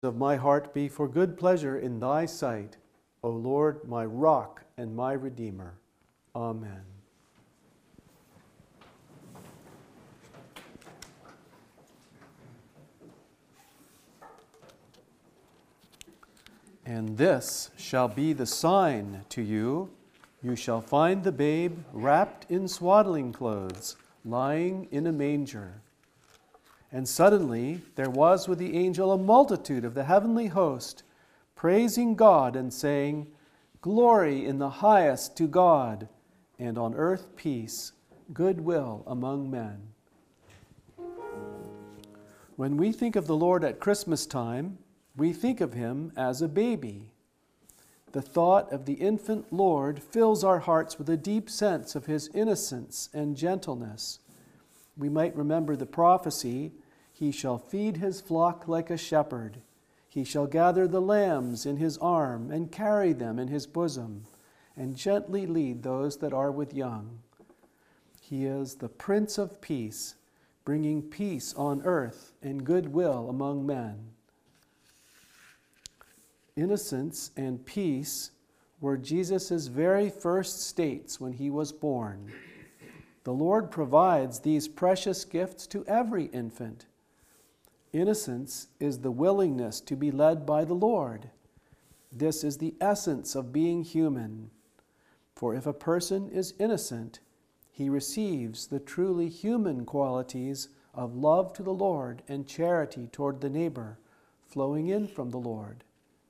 of my heart be for good pleasure in thy sight, O Lord, my rock and my redeemer. Amen. And this shall be the sign to you. You shall find the babe wrapped in swaddling clothes, lying in a manger. And suddenly there was with the angel a multitude of the heavenly host, praising God and saying, Glory in the highest to God, and on earth peace, goodwill among men. When we think of the Lord at Christmas time, we think of him as a baby. The thought of the infant Lord fills our hearts with a deep sense of his innocence and gentleness. We might remember the prophecy, He shall feed his flock like a shepherd. He shall gather the lambs in his arm and carry them in his bosom, and gently lead those that are with young. He is the Prince of Peace, bringing peace on earth and goodwill among men. Innocence and peace were Jesus' very first states when he was born. The Lord provides these precious gifts to every infant. Innocence is the willingness to be led by the Lord. This is the essence of being human. For if a person is innocent, he receives the truly human qualities of love to the Lord and charity toward the neighbor, flowing in from the Lord.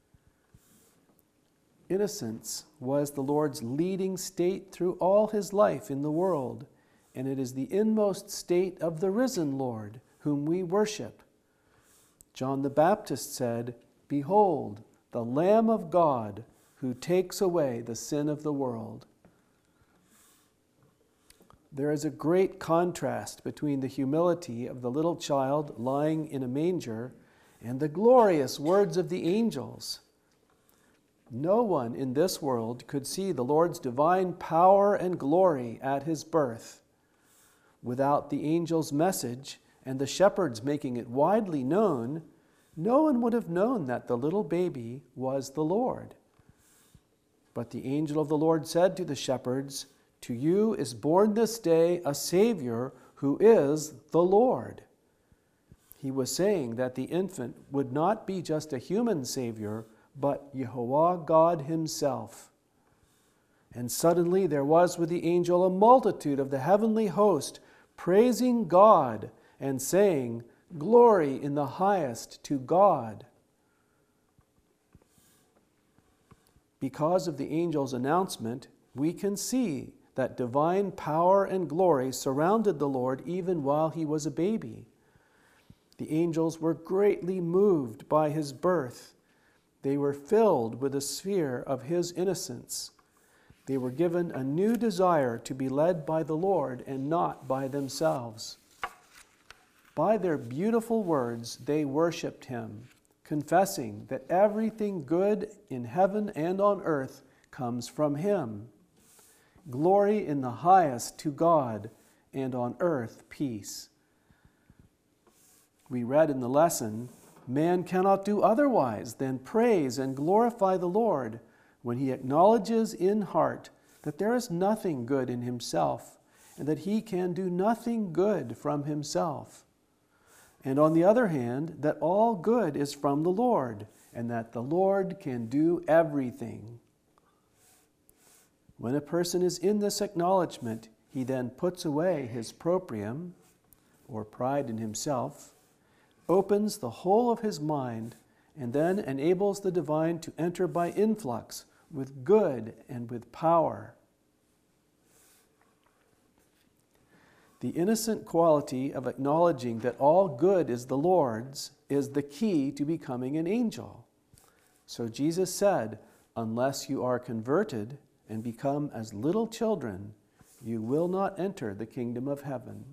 Innocence was the Lord's leading state through all his life in the world, and it is the inmost state of the risen Lord, whom we worship. John the Baptist said, Behold, the Lamb of God, who takes away the sin of the world. There is a great contrast between the humility of the little child lying in a manger and the glorious words of the angels. No one in this world could see the Lord's divine power and glory at his birth. Without the angel's message and the shepherds making it widely known, no one would have known that the little baby was the Lord. But the angel of the Lord said to the shepherds, To you is born this day a Savior who is the Lord. He was saying that the infant would not be just a human Savior, but Yehovah God himself. And suddenly there was with the angel a multitude of the heavenly host, praising God and saying, Glory in the highest to God. Because of the angel's announcement, we can see that divine power and glory surrounded the Lord even while he was a baby. The angels were greatly moved by his birth. They were filled with the sphere of his innocence. They were given a new desire to be led by the Lord and not by themselves. By their beautiful words, they worshiped him, confessing that everything good in heaven and on earth comes from him. Glory in the highest to God, and on earth peace. We read in the lesson, man cannot do otherwise than praise and glorify the Lord when he acknowledges in heart that there is nothing good in himself and that he can do nothing good from himself. And on the other hand, that all good is from the Lord and that the Lord can do everything. When a person is in this acknowledgement, he then puts away his proprium, or pride in himself, opens the whole of his mind, and then enables the divine to enter by influx with good and with power. The innocent quality of acknowledging that all good is the Lord's is the key to becoming an angel. So Jesus said, unless you are converted and become as little children, you will not enter the kingdom of heaven.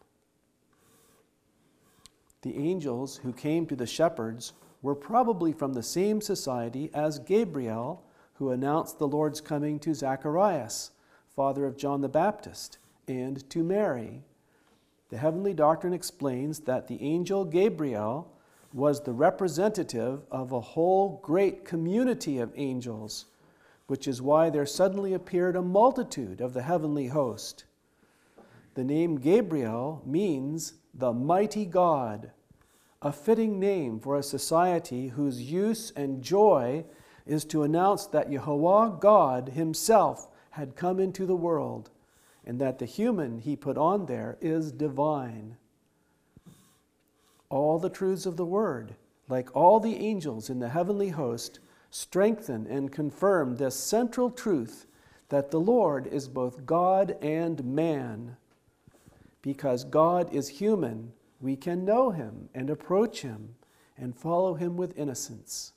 The angels who came to the shepherds were probably from the same society as Gabriel, who announced the Lord's coming to Zacharias, father of John the Baptist, and to Mary. The heavenly doctrine explains that the angel Gabriel was the representative of a whole great community of angels, which is why there suddenly appeared a multitude of the heavenly host. The name Gabriel means the mighty God, a fitting name for a society whose use and joy is to announce that Yehovah God himself had come into the world, and that the human he put on there is divine. All the truths of the Word, like all the angels in the heavenly host, strengthen and confirm this central truth that the Lord is both God and man. Because God is human, we can know him and approach him and follow him with innocence.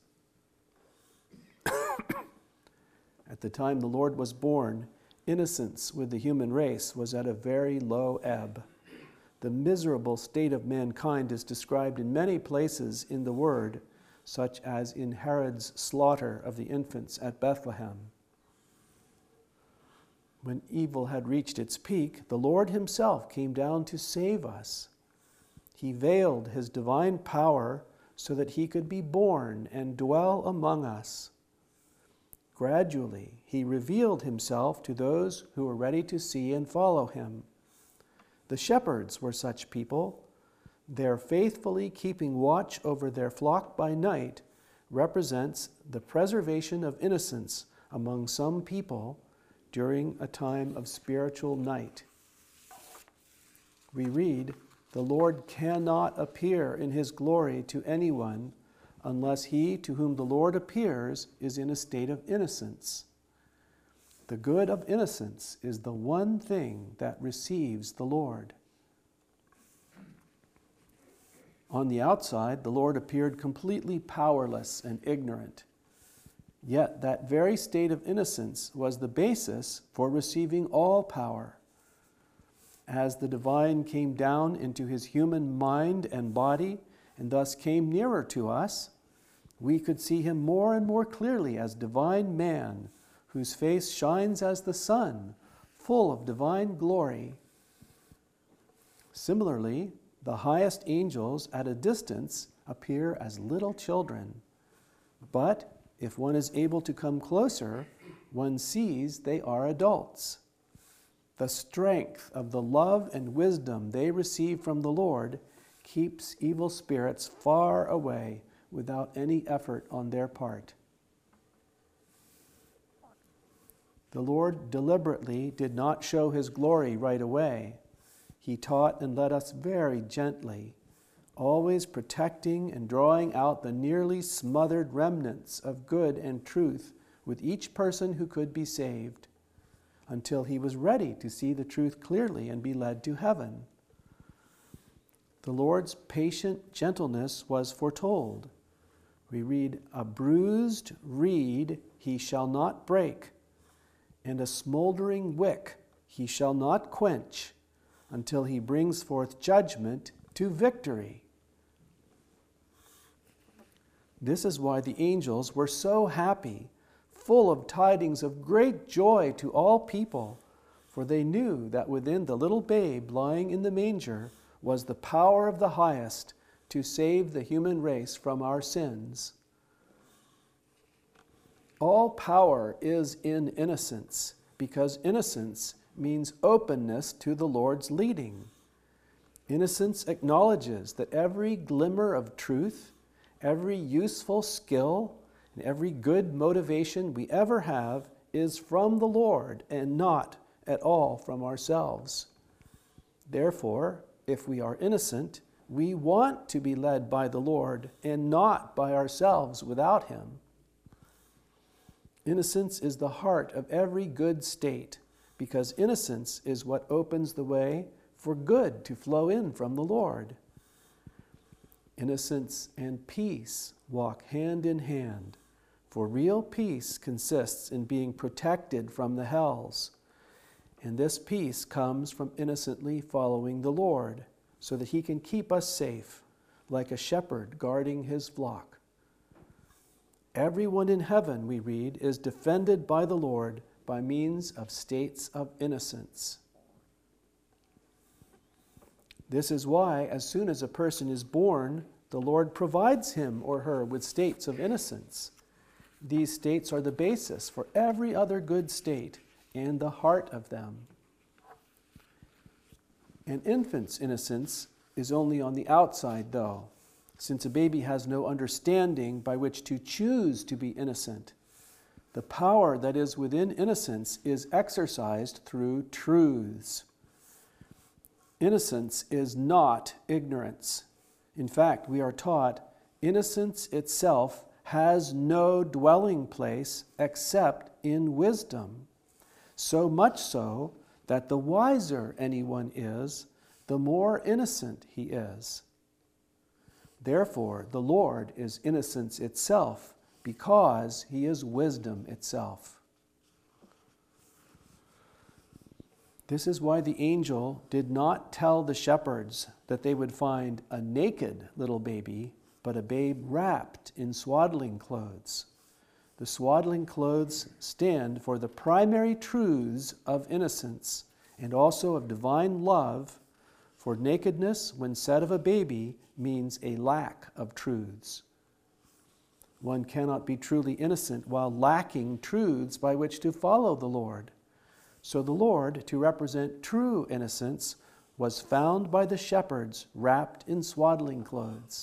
At the time the Lord was born, innocence with the human race was at a very low ebb. The miserable state of mankind is described in many places in the Word, such as in Herod's slaughter of the infants at Bethlehem. When evil had reached its peak, the Lord himself came down to save us. He veiled his divine power so that he could be born and dwell among us. Gradually, he revealed himself to those who were ready to see and follow him. The shepherds were such people. Their faithfully keeping watch over their flock by night represents the preservation of innocence among some people during a time of spiritual night. We read, "The Lord cannot appear in his glory to anyone unless he to whom the Lord appears is in a state of innocence." The good of innocence is the one thing that receives the Lord. On the outside, the Lord appeared completely powerless and ignorant. Yet that very state of innocence was the basis for receiving all power. As the divine came down into his human mind and body, and thus came nearer to us, we could see him more and more clearly as divine man, whose face shines as the sun, full of divine glory. Similarly, the highest angels at a distance appear as little children. But if one is able to come closer, one sees they are adults. The strength of the love and wisdom they receive from the Lord keeps evil spirits far away without any effort on their part. The Lord deliberately did not show his glory right away. He taught and led us very gently, always protecting and drawing out the nearly smothered remnants of good and truth with each person who could be saved, until he was ready to see the truth clearly and be led to heaven. The Lord's patient gentleness was foretold. We read, "A bruised reed he shall not break, and a smoldering wick he shall not quench, until he brings forth judgment to victory." This is why the angels were so happy, full of tidings of great joy to all people, for they knew that within the little babe lying in the manger was the power of the highest to save the human race from our sins. All power is in innocence, because innocence means openness to the Lord's leading. Innocence acknowledges that every glimmer of truth, every useful skill, and every good motivation we ever have is from the Lord and not at all from ourselves. Therefore, if we are innocent, we want to be led by the Lord and not by ourselves without him. Innocence is the heart of every good state, because innocence is what opens the way for good to flow in from the Lord. Innocence and peace walk hand in hand, for real peace consists in being protected from the hells. And this peace comes from innocently following the Lord, so that he can keep us safe, like a shepherd guarding his flock. Everyone in heaven, we read, is defended by the Lord by means of states of innocence. This is why, as soon as a person is born, the Lord provides him or her with states of innocence. These states are the basis for every other good state and the heart of them. An infant's innocence is only on the outside, though, since a baby has no understanding by which to choose to be innocent. The power that is within innocence is exercised through truths. Innocence is not ignorance. In fact, we are taught innocence itself has no dwelling place except in wisdom, so much so that the wiser anyone is, the more innocent he is. Therefore, the Lord is innocence itself, because he is wisdom itself. This is why the angel did not tell the shepherds that they would find a naked little baby, but a babe wrapped in swaddling clothes. The swaddling clothes stand for the primary truths of innocence and also of divine love, for nakedness, when said of a baby, means a lack of truths. One cannot be truly innocent while lacking truths by which to follow the Lord. So the Lord, to represent true innocence, was found by the shepherds wrapped in swaddling clothes.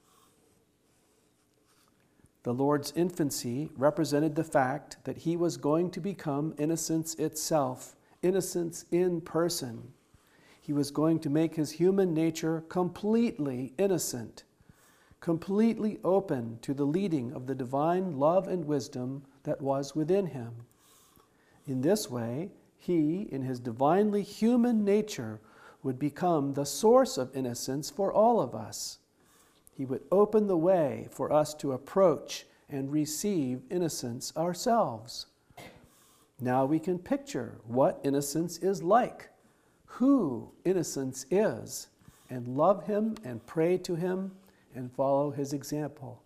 The Lord's infancy represented the fact that he was going to become innocence itself, innocence in person. He was going to make his human nature completely innocent, completely open to the leading of the divine love and wisdom that was within him. In this way, he, in his divinely human nature, would become the source of innocence for all of us. He would open the way for us to approach and receive innocence ourselves. Now we can picture what innocence is like, who innocence is, and love him and pray to him and follow his example.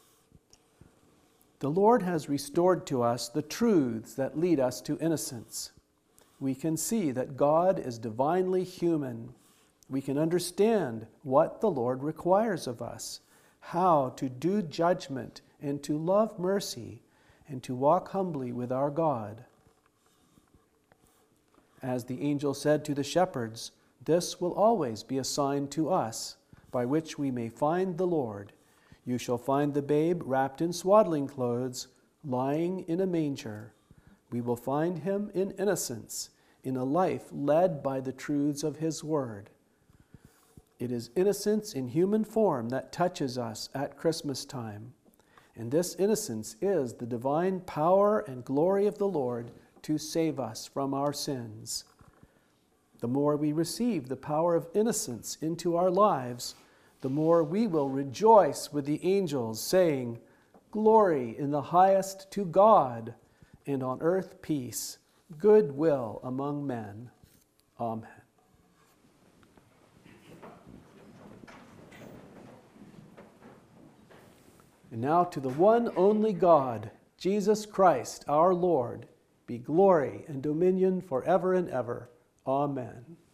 The Lord has restored to us the truths that lead us to innocence. We can see that God is divinely human. We can understand what the Lord requires of us, how to do judgment and to love mercy and to walk humbly with our God. As the angel said to the shepherds, this will always be a sign to us by which we may find the Lord. You shall find the babe wrapped in swaddling clothes, lying in a manger. We will find him in innocence, in a life led by the truths of his word. It is innocence in human form that touches us at Christmas time. And this innocence is the divine power and glory of the Lord to save us from our sins. The more we receive the power of innocence into our lives, the more we will rejoice with the angels, saying, "Glory in the highest to God, and on earth peace, goodwill among men." Amen. And now to the one only God, Jesus Christ, our Lord, be glory and dominion forever and ever. Amen.